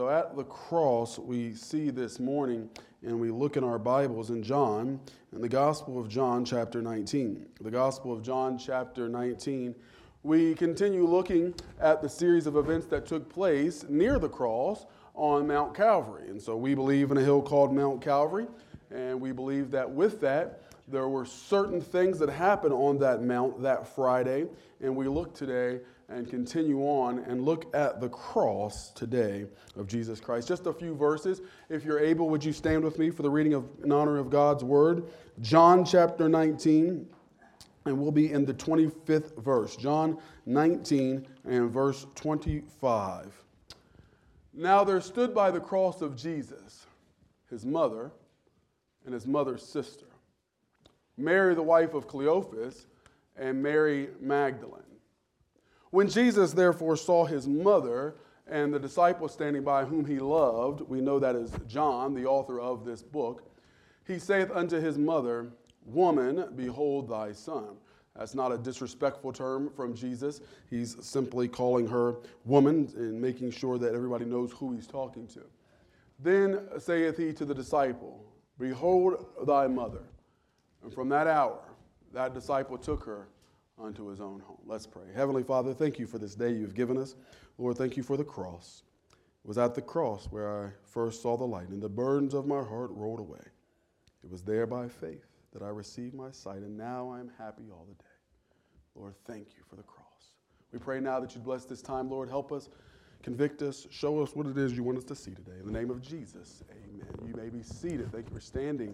So at the cross, we see this morning, and we look in our Bibles in John, in the Gospel of John, chapter 19. The Gospel of John, chapter 19, we continue looking at the series of events that took place near the cross on Mount Calvary. And so we believe in a hill called Mount Calvary, and we believe that with that, there were certain things that happened on that mount that Friday, and we look today and continue on and look at the cross today of Jesus Christ. Just a few verses. If you're able, would you stand with me for the reading of in honor of God's word? John chapter 19, and we'll be in the 25th verse. John 19 and verse 25. Now there stood by the cross of Jesus his mother and his mother's sister, Mary the wife of Cleophas, and Mary Magdalene. When Jesus therefore saw his mother and the disciple standing by whom he loved, we know that is John, the author of this book, he saith unto his mother, Woman, behold thy son. That's not a disrespectful term from Jesus. He's simply calling her woman and making sure that everybody knows who he's talking to. Then saith he to the disciple, Behold thy mother. And from that hour, that disciple took her unto his own home. Let's pray. Heavenly Father, thank you for this day you've given us. Lord, thank you for the cross. It was at the cross where I first saw the light, and the burdens of my heart rolled away. It was there by faith that I received my sight, and now I am happy all the day. Lord, thank you for the cross. We pray now that you bless this time, Lord. Help us, convict us, show us what it is you want us to see today. In the name of Jesus, amen. You may be seated. Thank you for standing.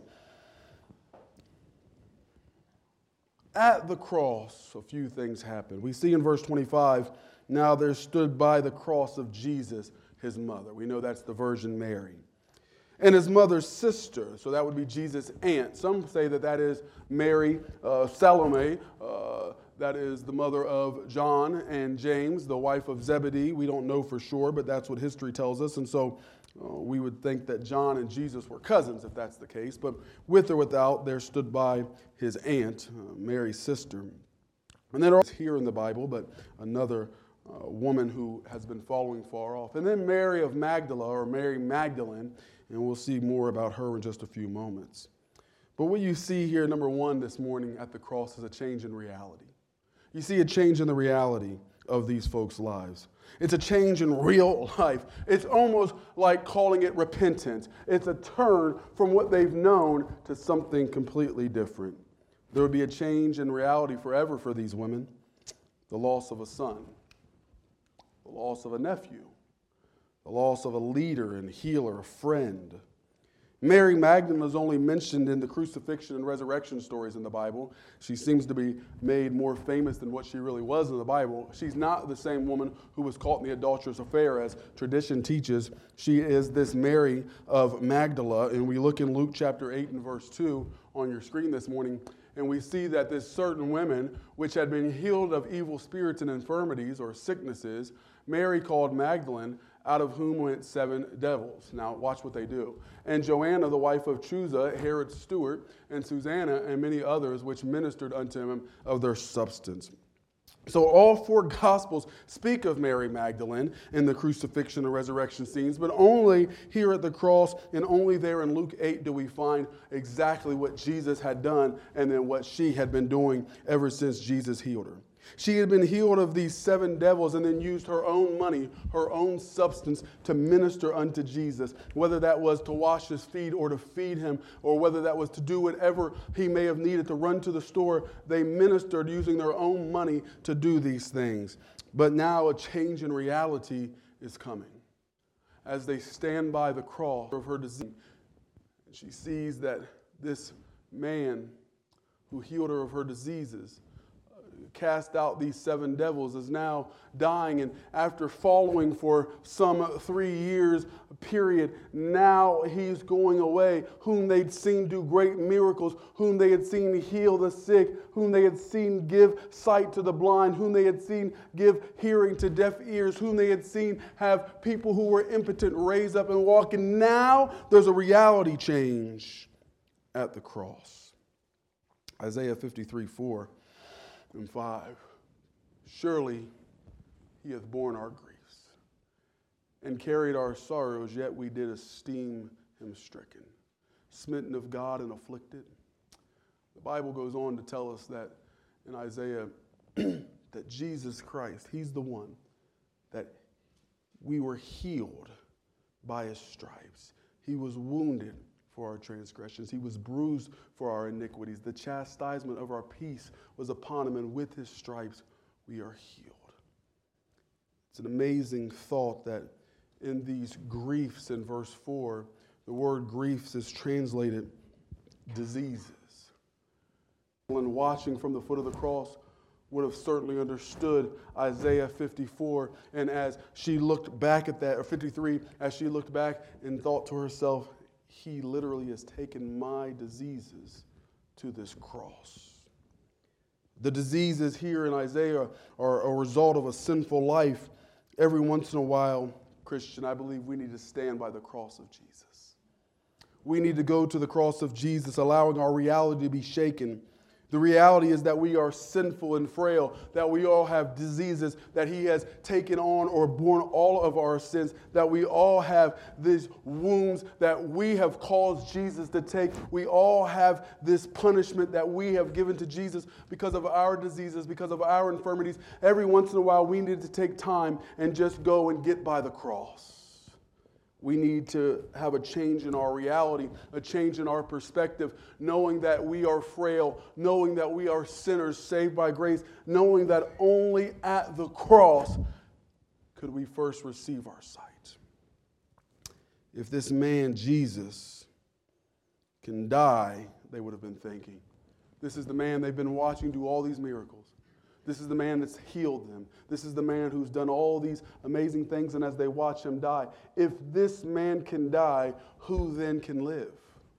At the cross, a few things happened. We see in verse 25, now there stood by the cross of Jesus his mother. We know that's the Virgin Mary. And his mother's sister, so that would be Jesus' aunt. Some say that that is Mary Salome, that is the mother of John and James, the wife of Zebedee. We don't know for sure, but that's what history tells us. And so we would think that John and Jesus were cousins, if that's the case. But with or without, there stood by his aunt, Mary's sister. And then here in the Bible, but another woman who has been following far off. And then Mary of Magdala, or Mary Magdalene, and we'll see more about her in just a few moments. But what you see here, number one, this morning at the cross is a change in reality. You see a change in the reality of these folks' lives. It's a change in real life. It's almost like calling it repentance. It's a turn from what they've known to something completely different. There would be a change in reality forever for these women. The loss of a son, the loss of a nephew, the loss of a leader and healer, a friend. Mary Magdalene is only mentioned in the crucifixion and resurrection stories in the Bible. She seems to be made more famous than what she really was in the Bible. She's not the same woman who was caught in the adulterous affair as tradition teaches. She is this Mary of Magdala, and we look in Luke chapter 8 and verse 2 on your screen this morning, and we see that this certain women, which had been healed of evil spirits and infirmities or sicknesses, Mary called Magdalene, out of whom went 7 devils. Now, watch what they do. And Joanna, the wife of Chuza, Herod's steward, and Susanna, and many others, which ministered unto him of their substance. So all 4 Gospels speak of Mary Magdalene in the crucifixion and resurrection scenes, but only here at the cross and only there in Luke 8 do we find exactly what Jesus had done and then what she had been doing ever since Jesus healed her. She had been healed of these 7 devils and then used her own money, her own substance to minister unto Jesus, whether that was to wash his feet or to feed him, or whether that was to do whatever he may have needed to run to the store. They ministered using their own money to do these things. But now a change in reality is coming. As they stand by the cross of her disease, she sees that this man who healed her of her diseases, cast out these 7 devils, is now dying, and after following for some 3 years period, now he's going away, whom they'd seen do great miracles, whom they had seen heal the sick, whom they had seen give sight to the blind, whom they had seen give hearing to deaf ears, whom they had seen have people who were impotent raise up and walk. And now there's a reality change at the cross. Isaiah 53:4 and 5. Surely he hath borne our griefs and carried our sorrows, yet we did esteem him stricken, smitten of God and afflicted. The Bible goes on to tell us that in Isaiah that Jesus Christ, he's the one that we were healed by his stripes. He was wounded for our transgressions. He was bruised for our iniquities. The chastisement of our peace was upon him, and with his stripes we are healed. It's an amazing thought that in these griefs in verse 4, the word griefs is translated diseases. When watching from the foot of the cross would have certainly understood Isaiah 54, and as she looked back at that, or 53, as she looked back and thought to herself, he literally has taken my diseases to this cross. The diseases here in Isaiah are a result of a sinful life. Every once in a while, Christian, I believe we need to stand by the cross of Jesus. We need to go to the cross of Jesus, allowing our reality to be shaken. The reality is that we are sinful and frail, that we all have diseases, that he has taken on or borne all of our sins, that we all have these wounds that we have caused Jesus to take. We all have this punishment that we have given to Jesus because of our diseases, because of our infirmities. Every once in a while, we need to take time and just go and get by the cross. We need to have a change in our reality, a change in our perspective, knowing that we are frail, knowing that we are sinners saved by grace, knowing that only at the cross could we first receive our sight. If this man, Jesus, can die, they would have been thinking. This is the man they've been watching do all these miracles. This is the man that's healed them. This is the man who's done all these amazing things, and as they watch him die, if this man can die, who then can live?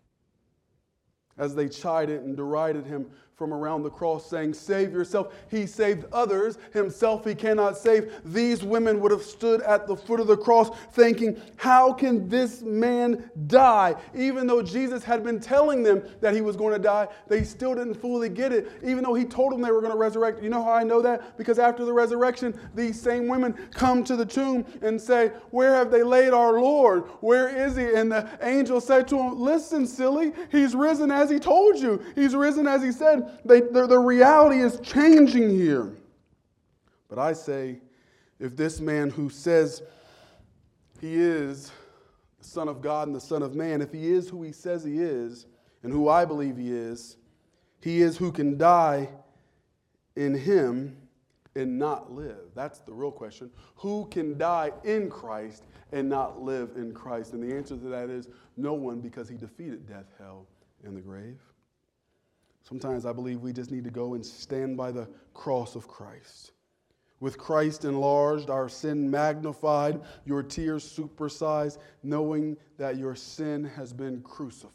As they chided and derided him from around the cross, saying, "Save yourself." He saved others. Himself he cannot save. These women would have stood at the foot of the cross thinking, how can this man die? Even though Jesus had been telling them that he was going to die, they still didn't fully get it. Even though he told them they were going to resurrect. You know how I know that? Because after the resurrection, these same women come to the tomb and say, "Where have they laid our Lord? Where is he?" And the angel said to him, "Listen, silly, he's risen as he told you. He's risen as he said." The reality is changing here. But I say, if this man who says he is the Son of God and the Son of Man, if he is who he says he is, and who I believe he is who can die in him and not live. That's the real question. Who can die in Christ and not live in Christ? And the answer to that is no one, because he defeated death, hell, and the grave. Sometimes I believe we just need to go and stand by the cross of Christ. With Christ enlarged, our sin magnified, your tears supersized, knowing that your sin has been crucified.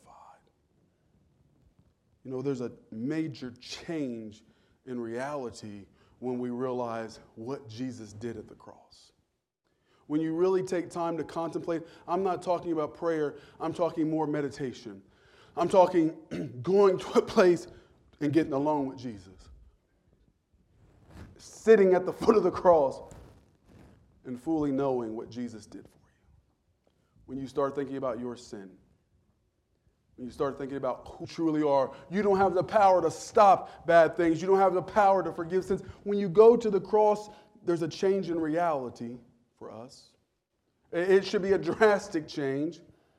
You know, there's a major change in reality when we realize what Jesus did at the cross. When you really take time to contemplate, I'm not talking about prayer, I'm talking more meditation. I'm talking going to a place and getting alone with Jesus. Sitting at the foot of the cross and fully knowing what Jesus did for you. When you start thinking about your sin, when you start thinking about who you truly are, you don't have the power to stop bad things. You don't have the power to forgive sins. When you go to the cross, there's a change in reality for us. It should be a drastic change.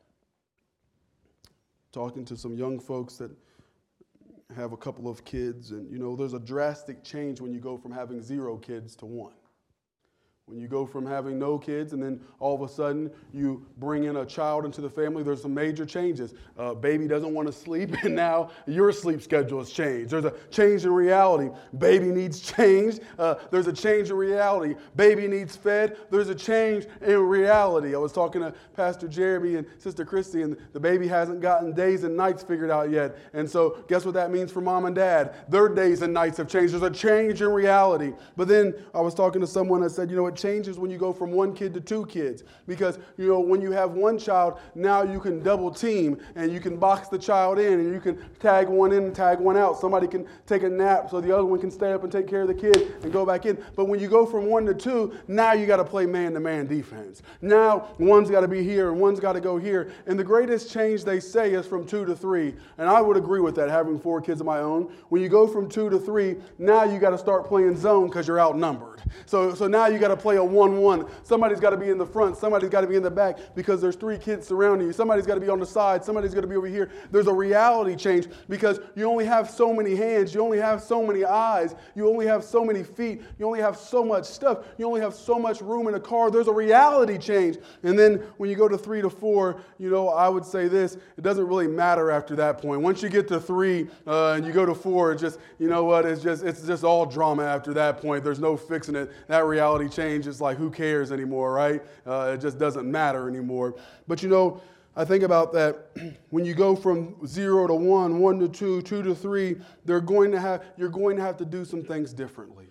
Talking to some young folks that have a couple of kids, and you know, there's a drastic change when you go from having 0 kids to 1. When you go from having no kids and then all of a sudden you bring in a child into the family, there's some major changes. Baby doesn't want to sleep, and now your sleep schedule has changed. There's a change in reality. Baby needs change. There's a change in reality. Baby needs fed. There's a change in reality. I was talking to Pastor Jeremy and Sister Christy, and the baby hasn't gotten days and nights figured out yet. And so guess what that means for mom and dad? Their days and nights have changed. There's a change in reality. But then I was talking to someone that said, you know what, it changes when you go from one kid to two kids. Because, when you have one child, now you can double team and you can box the child in and you can tag one in and tag one out. Somebody can take a nap so the other one can stay up and take care of the kid and go back in. But when you go from one to two, now you got to play man-to-man defense. Now one's got to be here and one's got to go here. And the greatest change, they say, is from 2 to 3. And I would agree with that, having 4 kids of my own. When you go from 2 to 3, now you got to start playing zone because you're outnumbered. So now you got to play a 1-1. Somebody's got to be in the front. Somebody's got to be in the back because there's 3 kids surrounding you. Somebody's got to be on the side. Somebody's got to be over here. There's a reality change because you only have so many hands. You only have so many eyes. You only have so many feet. You only have so much stuff. You only have so much room in a car. There's a reality change. And then when you go to 3 to 4, I would say this, it doesn't really matter after that point. Once you get to 3 and you go to 4, it's just, it's just all drama after that point. There's no fixing it. That reality change is like, who cares anymore, right? It just doesn't matter anymore. But I think about that. When you go from 0 to 1, 1 to 2, 2 to 3, you're going to have to do some things differently.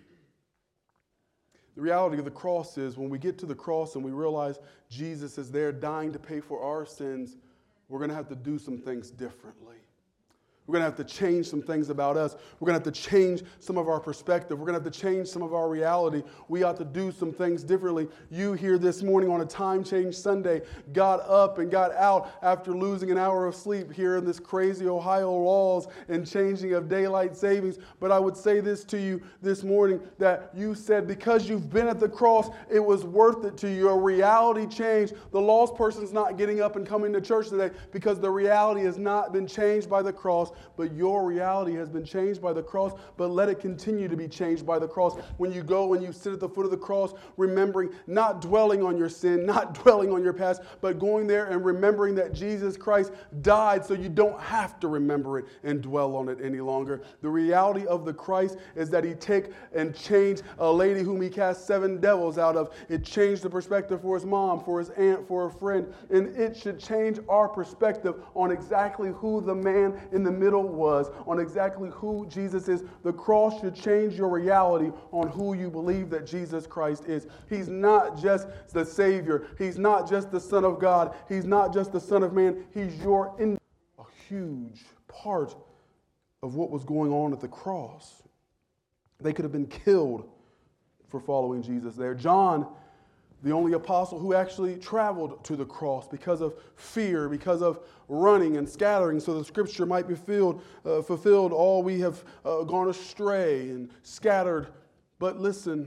The reality of the cross is when we get to the cross and we realize Jesus is there dying to pay for our sins, we're going to have to do some things differently. We're going to have to change some things about us. We're going to have to change some of our perspective. We're going to have to change some of our reality. We ought to do some things differently. You here this morning on a Time Change Sunday got up and got out after losing an hour of sleep here in this crazy Ohio laws and changing of daylight savings. But I would say this to you this morning, that you said because you've been at the cross, it was worth it to you. A reality change. The lost person's not getting up and coming to church today because the reality has not been changed by the cross. But your reality has been changed by the cross, but let it continue to be changed by the cross. When you go and you sit at the foot of the cross, remembering, not dwelling on your sin, not dwelling on your past, but going there and remembering that Jesus Christ died so you don't have to remember it and dwell on it any longer. The reality of the Christ is that he took and changed a lady whom he cast 7 devils out of. It changed the perspective for his mom, for his aunt, for a friend, and it should change our perspective on exactly who the man in the middle was, on exactly who Jesus is. The cross should change your reality on who you believe that Jesus Christ is. He's not just the Savior. He's not just the Son of God. He's not just the Son of Man. He's a huge part of what was going on at the cross. They could have been killed for following Jesus there. John, the only apostle who actually traveled to the cross because of fear, because of running and scattering, so the scripture might be fulfilled. All we have gone astray and scattered. But listen,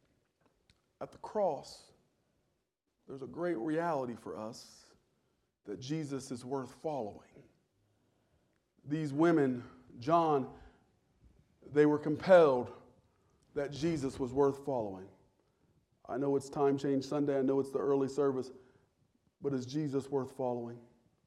at the cross, there's a great reality for us that Jesus is worth following. These women, John, they were compelled that Jesus was worth following. I know it's Time Change Sunday. I know it's the early service. But is Jesus worth following?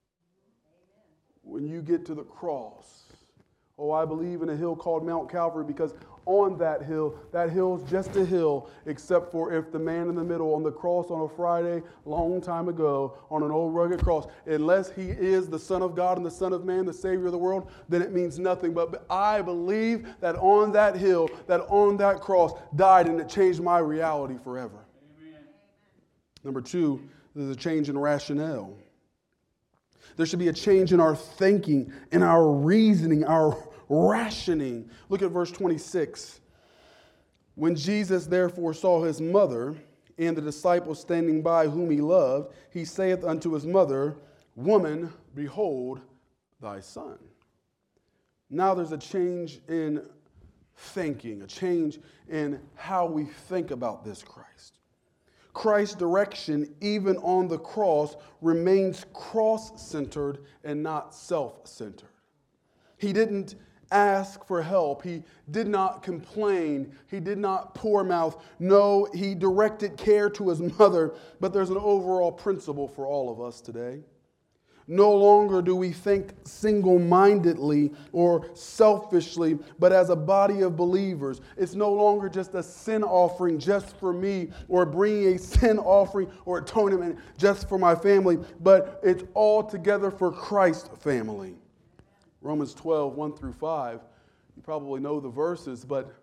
When you get to the cross, I believe in a hill called Mount Calvary because on that hill's just a hill, except for if the man in the middle on the cross on a Friday, long time ago, on an old rugged cross, unless he is the Son of God and the Son of Man, the Savior of the world, then it means nothing. But I believe that on that hill, that on that cross, died and it changed my reality forever. Amen. Number 2, there's a change in rationale. There should be a change in our thinking, in our reasoning, our rationing. Look at verse 26. When Jesus therefore saw his mother and the disciples standing by whom he loved, he saith unto his mother, Woman, behold thy son. Now there's a change in thinking, a change in how we think about this Christ. Christ's direction, even on the cross, remains cross-centered and not self-centered. He didn't ask for help. He did not complain. He did not poor mouth. No, he directed care to his mother. But there's an overall principle for all of us today. No longer do we think single-mindedly or selfishly, but as a body of believers. It's no longer just a sin offering just for me, or bringing a sin offering or atonement just for my family, but it's all together for Christ's family. Romans 12, 1 through 5. You probably know the verses, but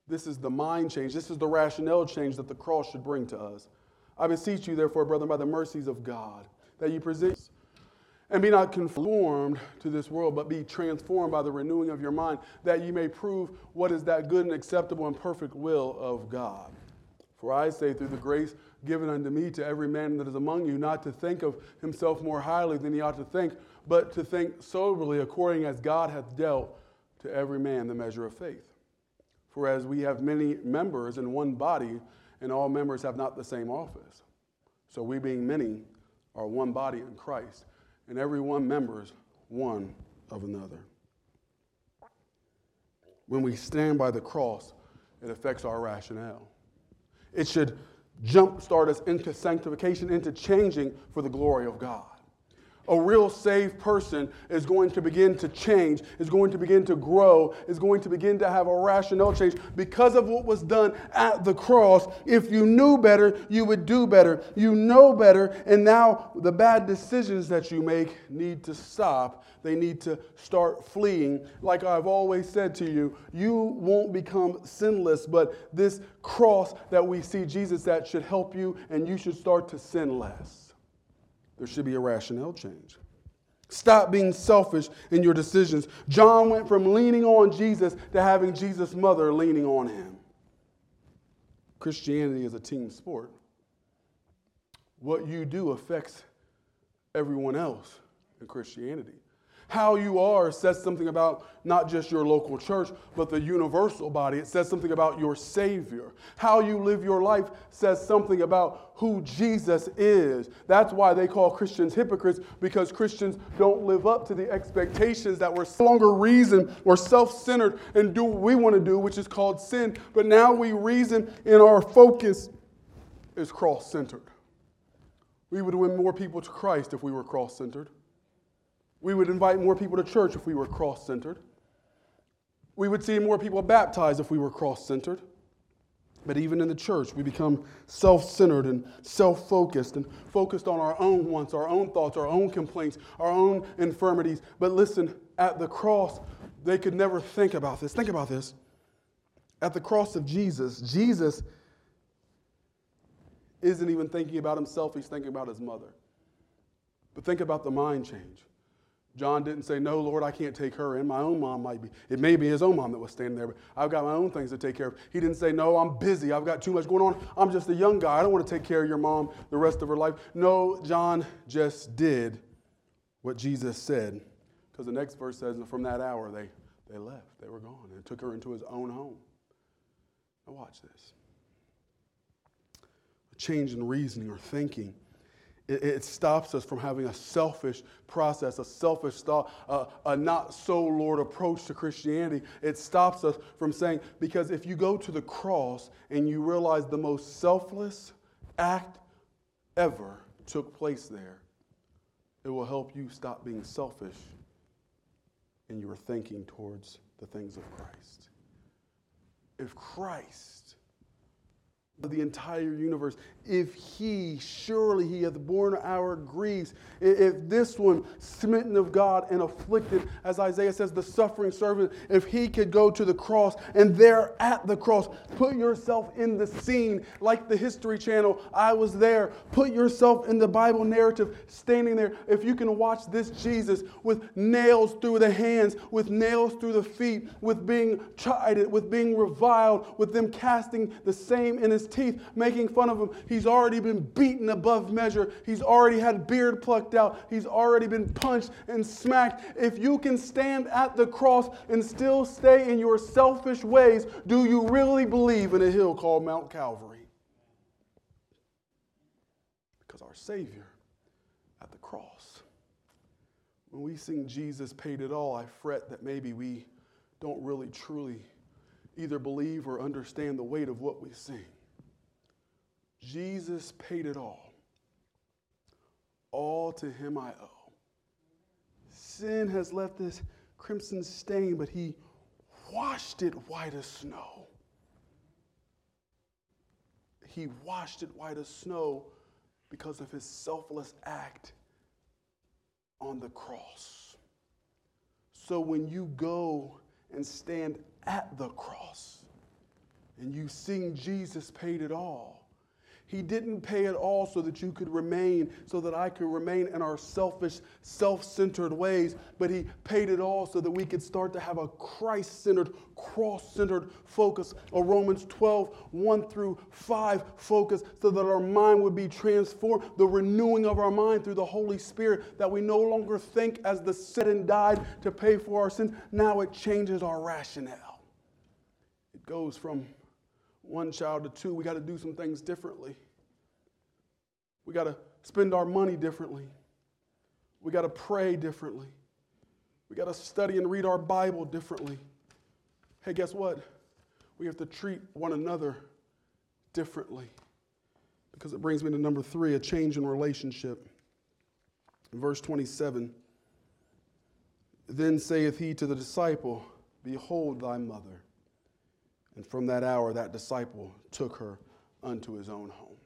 This is the mind change. This is the rationale change that the cross should bring to us. I beseech you, therefore, brethren, by the mercies of God, that you present and be not conformed to this world, but be transformed by the renewing of your mind, that you may prove what is that good and acceptable and perfect will of God. For I say, through the grace given unto me, to every man that is among you, not to think of himself more highly than he ought to think, but to think soberly, according as God hath dealt to every man the measure of faith. For as we have many members in one body, and all members have not the same office, so we being many are one body in Christ, and every one members one of another. When we stand by the cross, it affects our rationale. It should jumpstart us into sanctification, into changing for the glory of God. A real saved person is going to begin to change, is going to begin to grow, is going to begin to have a rationale change because of what was done at the cross. If you knew better, you would do better. You know better, and now the bad decisions that you make need to stop. They need to start fleeing. Like I've always said to you, you won't become sinless, but this cross that we see Jesus at should help you, and you should start to sin less. There should be a rationale change. Stop being selfish in your decisions. John went from leaning on Jesus to having Jesus' mother leaning on him. Christianity is a team sport. What you do affects everyone else in Christianity. How you are says something about not just your local church, but the universal body. It says something about your Savior. How you live your life says something about who Jesus is. That's why they call Christians hypocrites, because Christians don't live up to the expectations that we're no longer reason or self-centered and do what we want to do, which is called sin. But now we reason and our focus is cross-centered. We would win more people to Christ if we were cross-centered. We would invite more people to church if we were cross-centered. We would see more people baptized if we were cross-centered. But even in the church, we become self-centered and self-focused and focused on our own wants, our own thoughts, our own complaints, our own infirmities. But listen, at the cross, they could never think about this. Think about this. At the cross of Jesus, Jesus isn't even thinking about himself. He's thinking about his mother. But think about the mind change. John didn't say, no, Lord, I can't take her in. My own mom might be. It may be his own mom that was standing there, but I've got my own things to take care of. He didn't say, no, I'm busy. I've got too much going on. I'm just a young guy. I don't want to take care of your mom the rest of her life. No, John just did what Jesus said, because the next verse says, and from that hour they left. They were gone and took her into his own home. Now watch this. A change in reasoning or thinking. It stops us from having a selfish process, a selfish thought, a not-so-Lord approach to Christianity. It stops us from saying, because if you go to the cross and you realize the most selfless act ever took place there, it will help you stop being selfish in your thinking towards the things of Christ. If Christ, the entire universe, if surely he hath borne our griefs, if this one, smitten of God and afflicted, as Isaiah says, the suffering servant, if he could go to the cross and there at the cross, put yourself in the scene like the History Channel, I was there, put yourself in the Bible narrative, standing there. If you can watch this Jesus with nails through the hands, with nails through the feet, with being chided, with being reviled, with them casting the same in his teeth, making fun of him. He's already been beaten above measure. He's already had beard plucked out. He's already been punched and smacked. If you can stand at the cross and still stay in your selfish ways, do you really believe in a hill called Mount Calvary? Because our Savior at the cross, when we sing Jesus paid it all, I fret that maybe we don't really truly either believe or understand the weight of what we sing. Jesus paid it all. All to him I owe. Sin has left this crimson stain, but he washed it white as snow. He washed it white as snow because of his selfless act on the cross. So when you go and stand at the cross, And you've seen Jesus paid it all. He didn't pay it all so that you could remain, so that I could remain in our selfish, self-centered ways, but he paid it all so that we could start to have a Christ-centered, cross-centered focus, a Romans 12, 1 through 5 focus, so that our mind would be transformed, the renewing of our mind through the Holy Spirit, that we no longer think as the sin died to pay for our sins. Now it changes our rationale. It goes from one child to two. We got to do some things differently. We got to spend our money differently. We got to pray differently. We got to study and read our Bible differently. Hey, guess what? We have to treat one another differently. Because it brings me to number 3, a change in relationship. In verse 27, then saith he to the disciple, behold thy mother. And from that hour, that disciple took her unto his own home.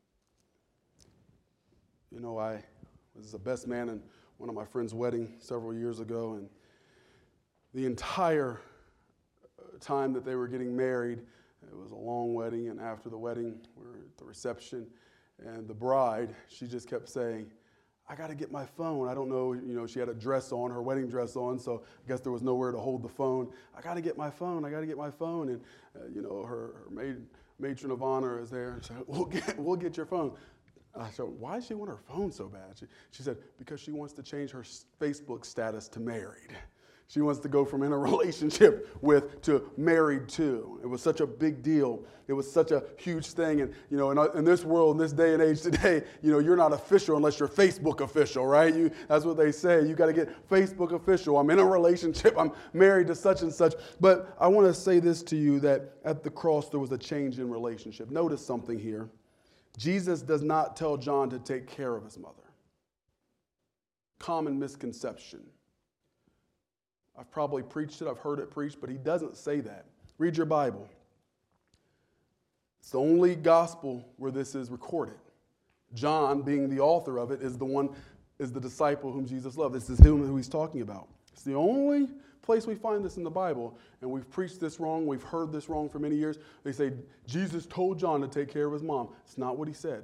You know, I was the best man in one of my friend's wedding several years ago, and the entire time that they were getting married, it was a long wedding, and after the wedding, we were at the reception, and the bride, she just kept saying, I got to get my phone. I don't know, she had a dress on, her wedding dress on, so I guess there was nowhere to hold the phone. I got to get my phone. I got to get my phone. And, her matron of honor is there. She said, we'll get your phone. I said, why does she want her phone so bad? She said, because she wants to change her Facebook status to married. She wants to go from in a relationship with to married to. It was such a big deal. It was such a huge thing. And, in this world, in this day and age today, you're not official unless you're Facebook official, right? That's what they say. You got to get Facebook official. I'm in a relationship. I'm married to such and such. But I want to say this to you, that at the cross, there was a change in relationship. Notice something here. Jesus does not tell John to take care of his mother. Common misconception. I've probably preached it, I've heard it preached, but he doesn't say that. Read your Bible. It's the only gospel where this is recorded. John, being the author of it, is the disciple whom Jesus loved. This is him who he's talking about. It's the only place we find this in the Bible, and we've preached this wrong, we've heard this wrong for many years. They say, Jesus told John to take care of his mom. It's not what he said.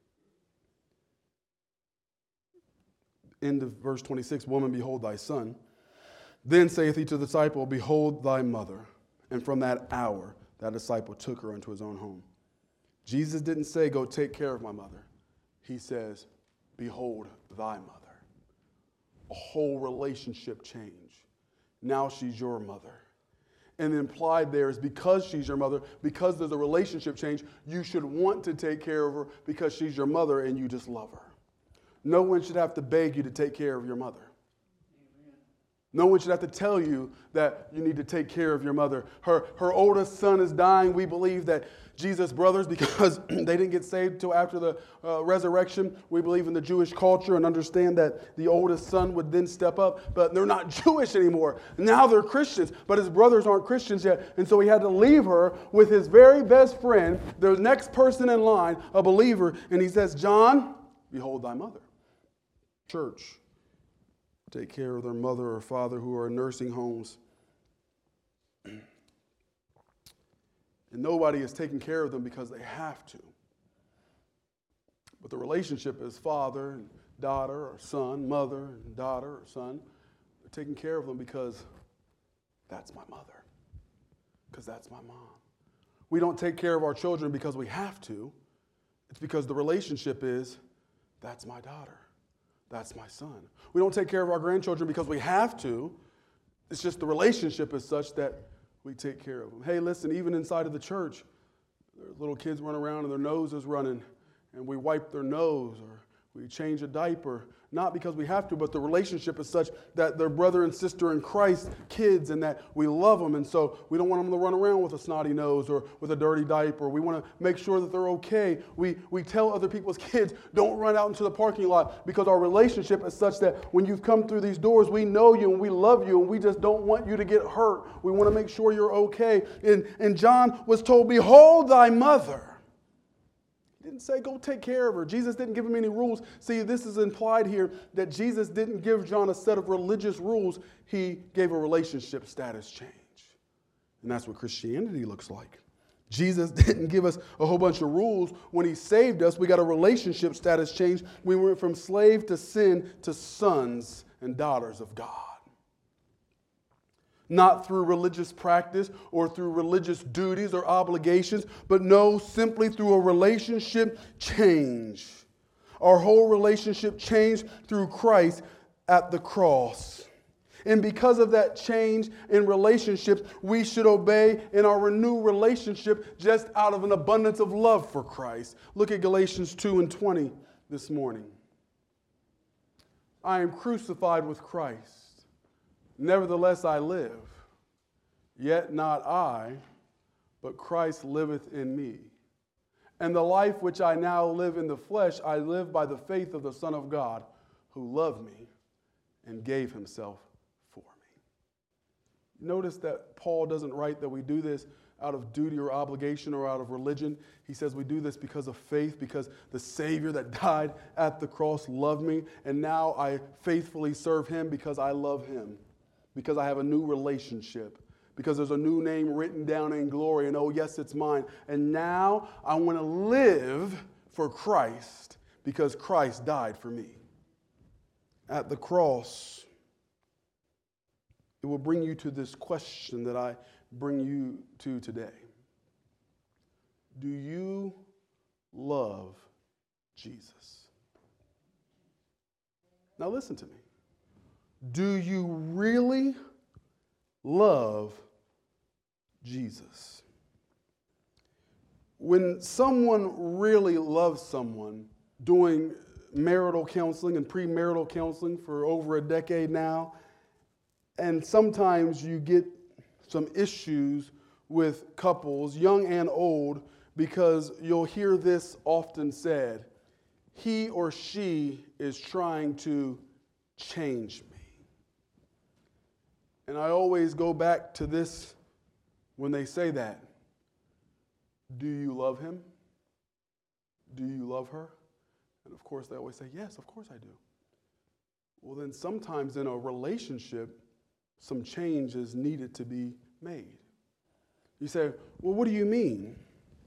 End of verse 26, woman, behold thy son. Then saith he to the disciple, behold thy mother. And from that hour, that disciple took her unto his own home. Jesus didn't say, go take care of my mother. He says, behold thy mother. A whole relationship change. Now she's your mother. And implied there is because she's your mother, because there's a relationship change, you should want to take care of her because she's your mother and you just love her. No one should have to beg you to take care of your mother. No one should have to tell you that you need to take care of your mother. Her oldest son is dying. We believe that Jesus' brothers, because they didn't get saved until after the resurrection, we believe in the Jewish culture and understand that the oldest son would then step up. But they're not Jewish anymore. Now they're Christians, but his brothers aren't Christians yet. And so he had to leave her with his very best friend, the next person in line, a believer. And he says, John, behold thy mother. Church. Take care of their mother or father who are in nursing homes. And nobody is taking care of them because they have to. But the relationship is father and daughter or son, mother and daughter or son. They're taking care of them because that's my mother. Because that's my mom. We don't take care of our children because we have to. It's because the relationship is, that's my daughter. That's my son. We don't take care of our grandchildren because we have to. It's just the relationship is such that we take care of them. Hey, listen, even inside of the church, little kids run around and their nose is running, and we wipe their nose or we change a diaper, not because we have to, but the relationship is such that they're brother and sister in Christ, kids, and that we love them. And so we don't want them to run around with a snotty nose or with a dirty diaper. We want to make sure that they're okay. We tell other people's kids, don't run out into the parking lot, because our relationship is such that when you've come through these doors, we know you and we love you and we just don't want you to get hurt. We want to make sure you're okay. And John was told, behold thy mother. Didn't say go take care of her. Jesus didn't give him any rules. See, this is implied here that Jesus didn't give John a set of religious rules. He gave a relationship status change. And that's what Christianity looks like. Jesus didn't give us a whole bunch of rules. When he saved us, we got a relationship status change. We went from slave to sin to sons and daughters of God. Not through religious practice or through religious duties or obligations, but no, simply through a relationship change. Our whole relationship changed through Christ at the cross. And because of that change in relationship, we should obey in our renewed relationship just out of an abundance of love for Christ. Look at Galatians 2:20 this morning. I am crucified with Christ. Nevertheless I live. Yet not I, but Christ liveth in me. And the life which I now live in the flesh, I live by the faith of the Son of God, who loved me and gave himself for me. Notice that Paul doesn't write that we do this out of duty or obligation or out of religion. He says we do this because of faith, because the Savior that died at the cross loved me, and now I faithfully serve him because I love him, because I have a new relationship, because there's a new name written down in glory, and oh yes, it's mine. And now I want to live for Christ because Christ died for me. At the cross, it will bring you to this question that I bring you to today. Do you love Jesus? Now listen to me. Do you really love Jesus? When someone really loves someone, doing marital counseling and premarital counseling for over a decade now, and sometimes you get some issues with couples, young and old, because you'll hear this often said: he or she is trying to change me. And I always go back to this when they say that. Do you love him? Do you love her? And of course, they always say, yes, of course I do. Well, then sometimes in a relationship, some change is needed to be made. You say, well, what do you mean?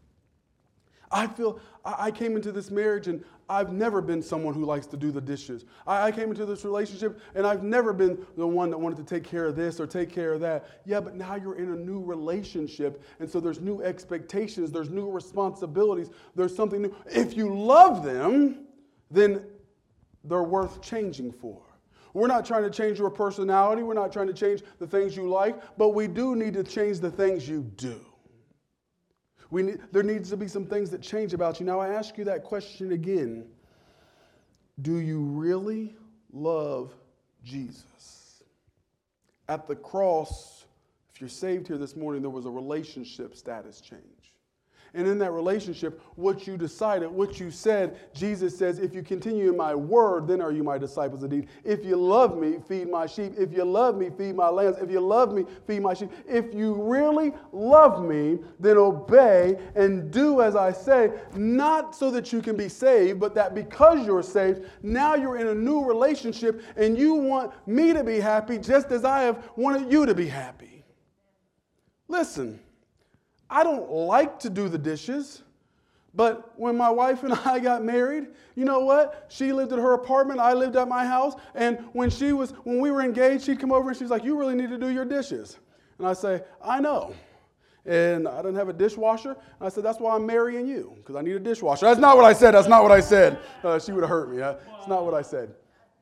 I came into this marriage and I've never been someone who likes to do the dishes. I came into this relationship and I've never been the one that wanted to take care of this or take care of that. Yeah, but now you're in a new relationship, and so there's new expectations, there's new responsibilities, there's something new. If you love them, then they're worth changing for. We're not trying to change your personality. We're not trying to change the things you like, but we do need to change the things you do. There needs to be some things that change about you. Now, I ask you that question again. Do you really love Jesus? At the cross, if you're saved here this morning, there was a relationship status change. And in that relationship, what you decided, what you said, Jesus says, if you continue in my word, then are you my disciples indeed. If you love me, feed my sheep. If you love me, feed my lambs. If you love me, feed my sheep. If you really love me, then obey and do as I say, not so that you can be saved, but that because you're saved, now you're in a new relationship and you want me to be happy just as I have wanted you to be happy. Listen. I don't like to do the dishes, but when my wife and I got married, you know what? She lived at her apartment, I lived at my house, and when we were engaged, she'd come over and she's like, you really need to do your dishes. And I say, I know. And I didn't have a dishwasher. And I said, that's why I'm marrying you, because I need a dishwasher. That's not what I said. She would have hurt me. It's not what I said.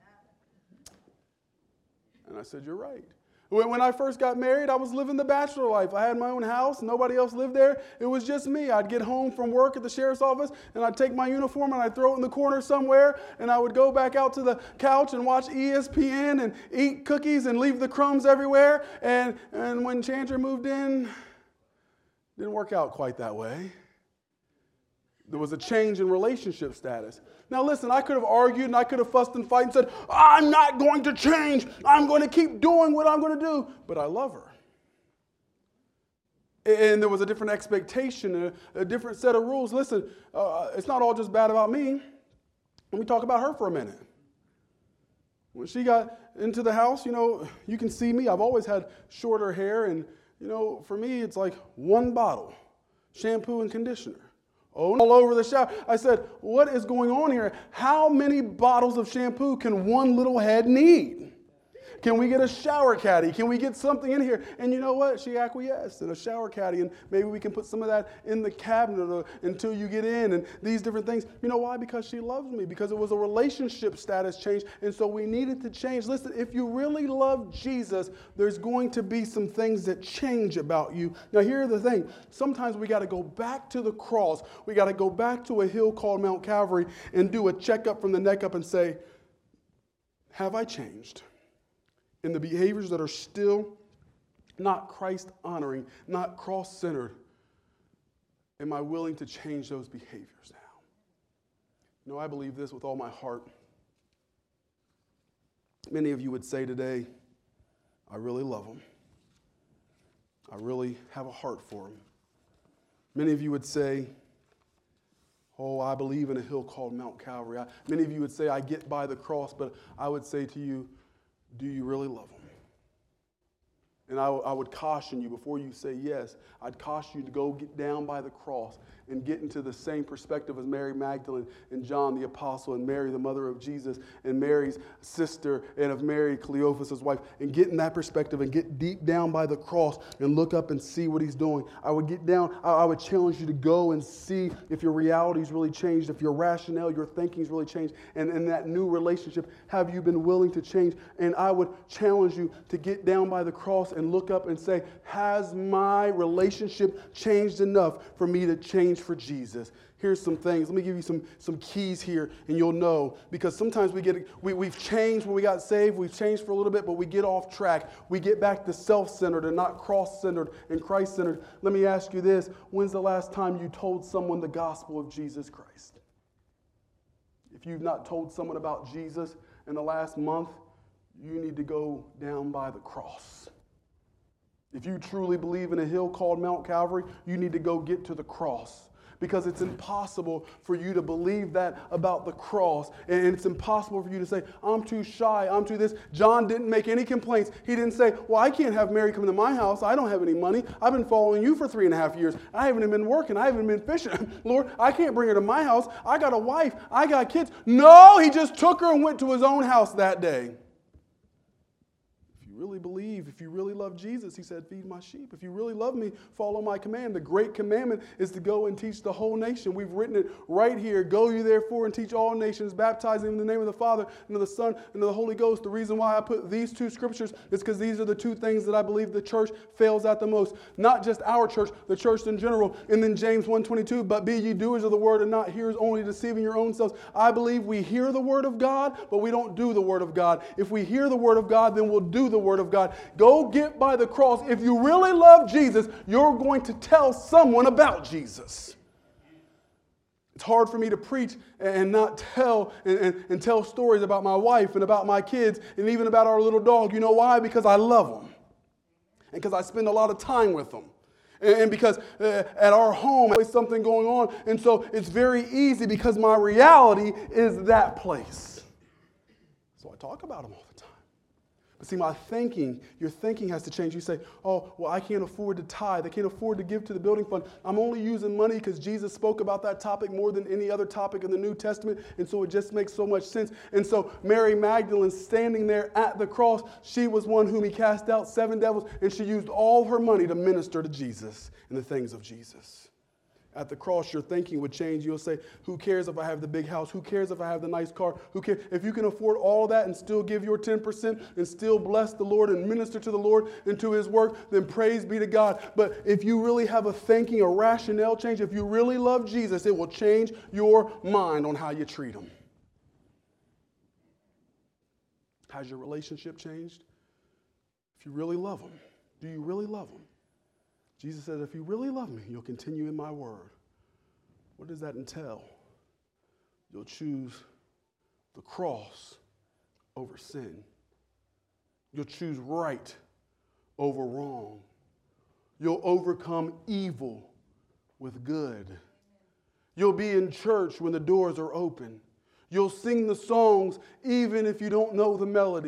And I said, you're right. When I first got married, I was living the bachelor life. I had my own house. Nobody else lived there. It was just me. I'd get home from work at the sheriff's office, and I'd take my uniform, and I'd throw it in the corner somewhere, and I would go back out to the couch and watch ESPN and eat cookies and leave the crumbs everywhere. And when Chandra moved in, it didn't work out quite that way. There was a change in relationship status. Now listen, I could have argued and I could have fussed and fight and said, I'm not going to change. I'm going to keep doing what I'm going to do. But I love her. And there was a different expectation, a different set of rules. Listen, it's not all just bad about me. Let me talk about her for a minute. When she got into the house, you can see me. I've always had shorter hair. And, for me, it's like one bottle. shampoo and conditioner. Oh, all over the shower. I said, what is going on here? How many bottles of shampoo can one little head need? Can we get a shower caddy? Can we get something in here? And you know what? She acquiesced in a shower caddy, and maybe we can put some of that in the cabinet until you get in, and these different things. You know why? Because she loves me, because it was a relationship status change, and so we needed to change. Listen, if you really love Jesus, there's going to be some things that change about you. Now, here's the thing. Sometimes we got to go back to the cross. We got to go back to a hill called Mount Calvary and do a checkup from the neck up and say, have I changed? In the behaviors that are still not Christ-honoring, not cross-centered, am I willing to change those behaviors now? You know, I believe this with all my heart. Many of you would say today, I really love them. I really have a heart for them. Many of you would say, oh, I believe in a hill called Mount Calvary. Many of you would say, I get by the cross, but I would say to you, do you really love them? And I would caution you before you say yes, I'd caution you to go get down by the cross and get into the same perspective as Mary Magdalene and John the Apostle and Mary, the mother of Jesus, and Mary's sister, and of Mary, Cleophas' wife, and get in that perspective and get deep down by the cross and look up and see what he's doing. I would get down, I would challenge you to go and see if your reality's really changed, if your rationale, your thinking's really changed, and in that new relationship, have you been willing to change? And I would challenge you to get down by the cross and look up and say, has my relationship changed enough for me to change for Jesus? Here's some things. Let me give you some keys here, and you'll know. Because sometimes we've changed when we got saved. We've changed for a little bit, but we get off track. We get back to self-centered and not cross-centered and Christ-centered. Let me ask you this. When's the last time you told someone the gospel of Jesus Christ? If you've not told someone about Jesus in the last month, you need to go down by the cross. If you truly believe in a hill called Mount Calvary, you need to go get to the cross. Because it's impossible for you to believe that about the cross. And it's impossible for you to say, I'm too shy, I'm too this. John didn't make any complaints. He didn't say, well, I can't have Mary come to my house. I don't have any money. I've been following you for 3.5 years. I haven't even been working. I haven't been fishing. Lord, I can't bring her to my house. I got a wife. I got kids. No, he just took her and went to his own house that day. Really believe, if you really love Jesus, he said, feed my sheep. If you really love me, follow my command. The great commandment is to go and teach the whole nation. We've written it right here. Go you therefore and teach all nations, baptizing in the name of the Father and of the Son and of the Holy Ghost. The reason why I put these two scriptures is because these are the two things that I believe the church fails at the most. Not just our church, the church in general. And then James 1:22, but be ye doers of the word and not hearers only, deceiving your own selves. I believe we hear the word of God, but we don't do the word of God. If we hear the word of God, then we'll do the word of God. Go get by the cross. If you really love Jesus, you're going to tell someone about Jesus. It's hard for me to preach and not tell and tell stories about my wife and about my kids and even about our little dog. You know why? Because I love them. And because I spend a lot of time with them. And because at our home, there's something going on. And so it's very easy because my reality is that place. So I talk about them all the time. But see, your thinking has to change. You say, oh, well, I can't afford to tithe. I can't afford to give to the building fund. I'm only using money because Jesus spoke about that topic more than any other topic in the New Testament, and so it just makes so much sense. And so Mary Magdalene standing there at the cross, she was one whom he cast out 7 devils, and she used all her money to minister to Jesus and the things of Jesus. At the cross, your thinking would change. You'll say, who cares if I have the big house? Who cares if I have the nice car? Who cares? If you can afford all that and still give your 10% and still bless the Lord and minister to the Lord and to his work, then praise be to God. But if you really have a thinking, a rationale change, if you really love Jesus, it will change your mind on how you treat him. Has your relationship changed? If you really love him, do you really love him? Jesus said, if you really love me, you'll continue in my word. What does that entail? You'll choose the cross over sin. You'll choose right over wrong. You'll overcome evil with good. You'll be in church when the doors are open. You'll sing the songs even if you don't know the melody.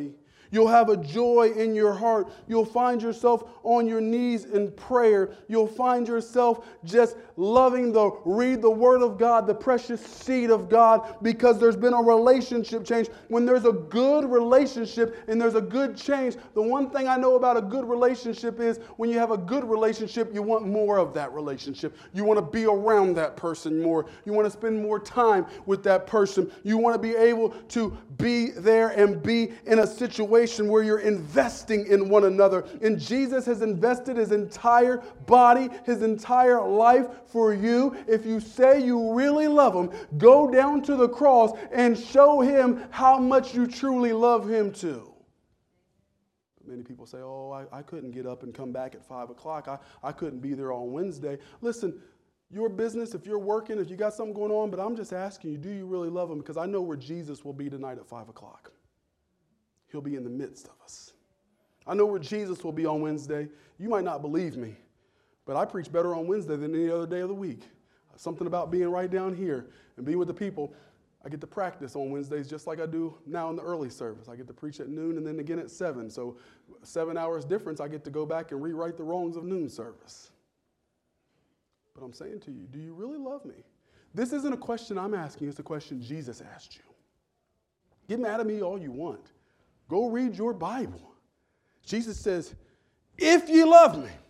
You'll have a joy in your heart. You'll find yourself on your knees in prayer. You'll find yourself just loving read the Word of God, the precious seed of God, because there's been a relationship change. When there's a good relationship and there's a good change, the one thing I know about a good relationship is when you have a good relationship, you want more of that relationship. You want to be around that person more. You want to spend more time with that person. You want to be able to be there and be in a situation where you're investing in one another. And Jesus has invested his entire body, his entire life for you. If you say you really love him, go down to the cross and show him how much you truly love him too. Many people say, oh, I couldn't get up and come back at 5 o'clock. I couldn't be there on Wednesday. Listen, your business, if you're working, if you got something going on, but I'm just asking you, do you really love him? Because I know where Jesus will be tonight at 5 o'clock. He'll be in the midst of us. I know where Jesus will be on Wednesday. You might not believe me, but I preach better on Wednesday than any other day of the week. Something about being right down here and being with the people. I get to practice on Wednesdays just like I do now in the early service. I get to preach at noon and then again at 7. So 7 hours difference, I get to go back and rewrite the wrongs of noon service. But I'm saying to you, do you really love me? This isn't a question I'm asking. It's a question Jesus asked you. Get mad at me all you want. Go read your Bible. Jesus says, if you love me,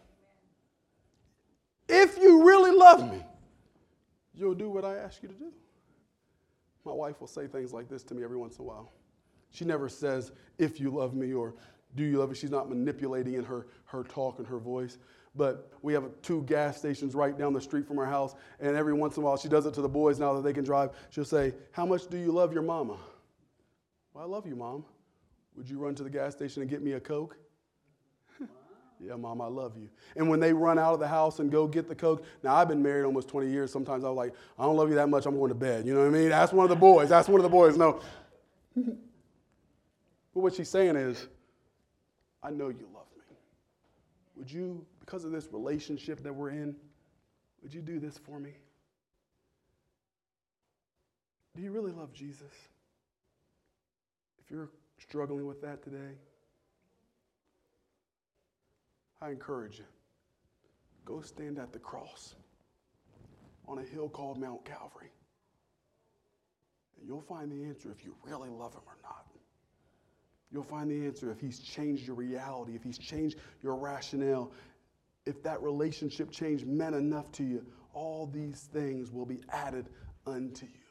if you really love me, you'll do what I ask you to do. My wife will say things like this to me every once in a while. She never says, if you love me or do you love me. She's not manipulating in her talk and her voice. But we have 2 gas stations right down the street from our house, and every once in a while, she does it to the boys now that they can drive. She'll say, how much do you love your mama? Well, I love you, Mom. Would you run to the gas station and get me a Coke? Yeah, Mom, I love you. And when they run out of the house and go get the Coke, now I've been married almost 20 years. Sometimes I'm like, I don't love you that much, I'm going to bed. You know what I mean? That's one of the boys. No. But what she's saying is, I know you love me. Would you, because of this relationship that we're in, would you do this for me? Do you really love Jesus? If you're struggling with that today, I encourage you, go stand at the cross on a hill called Mount Calvary. And you'll find the answer if you really love him or not. You'll find the answer if he's changed your reality, if he's changed your rationale, if that relationship change meant enough to you. All these things will be added unto you.